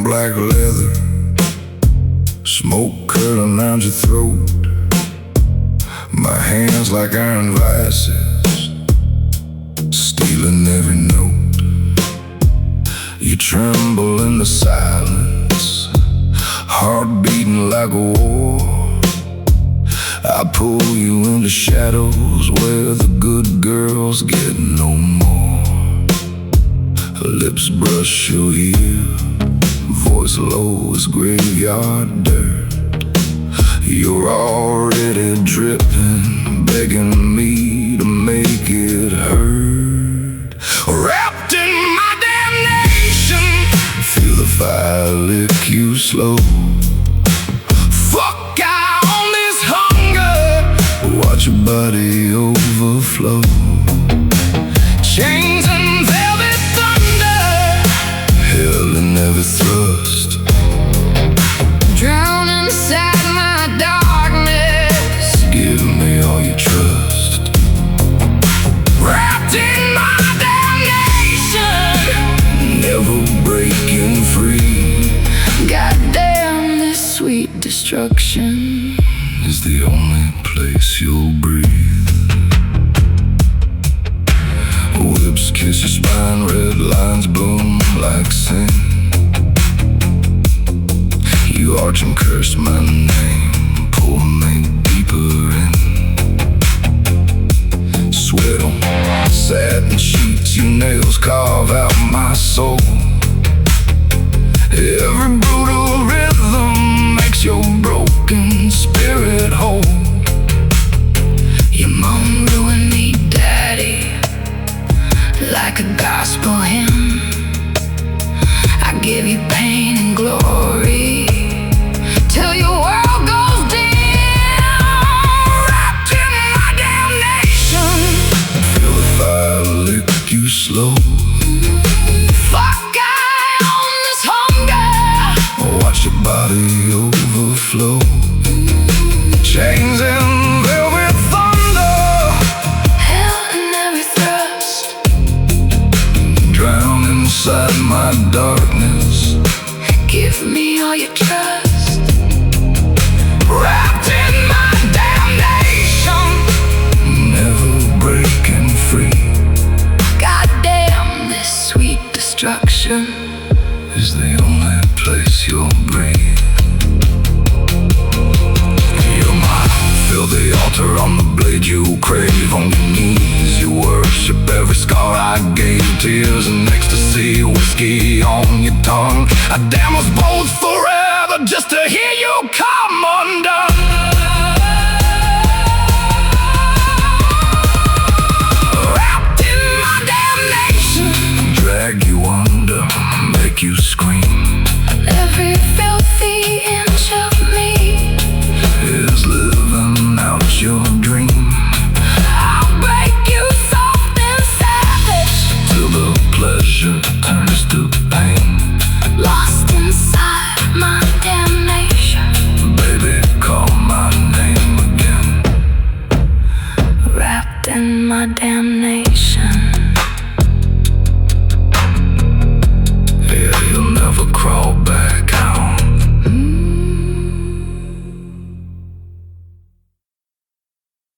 black leather, smoke curling around your throat. My hands like iron vices, stealing every note. You tremble in the silence, heart beating like a war. I pull you into shadows where the good girls get no more. Lips brush your ear, voice low as graveyard dirt. You're already dripping, begging me to make it hurt. Wrapped in my damnation, feel the fire lick you slow. Fuck, I own this hunger, watch your body overflow. Chains and velvet thunder, hell in every thrust. Drown inside my darkness, give me all your trust. Wrapped in my damnation, never breaking free. Goddamn, this sweet destruction is the only place you'll breathe. Whips kiss your spine, red lines boom like sin. You arch and curse my name, pull me deeper in. Sweat on satin sheets, your nails carve out my soul. Every brutal rhythm makes your broken spirit whole. Your mom ruined me, daddy, like a gospel hymn. I give you pain and glory till your world goes dim. Wrapped in my damnation, feel the fire lick you slow. Fuck, I own this hunger, watch your body overflow. Chains and velvet thunder, hell in every thrust. Drown inside my darkness, give me all your trust. Wrapped in my damnation, never breaking free. Goddamn, this sweet destruction is the only place you'll breathe. You're my filthy altar, on the blade you crave. On your knees you worship every scar I gave. Tears and ecstasy, whiskey on your tongue. I damn us both forever just to hear you come undone. Wrapped in my damnation, drag you under, make you scream.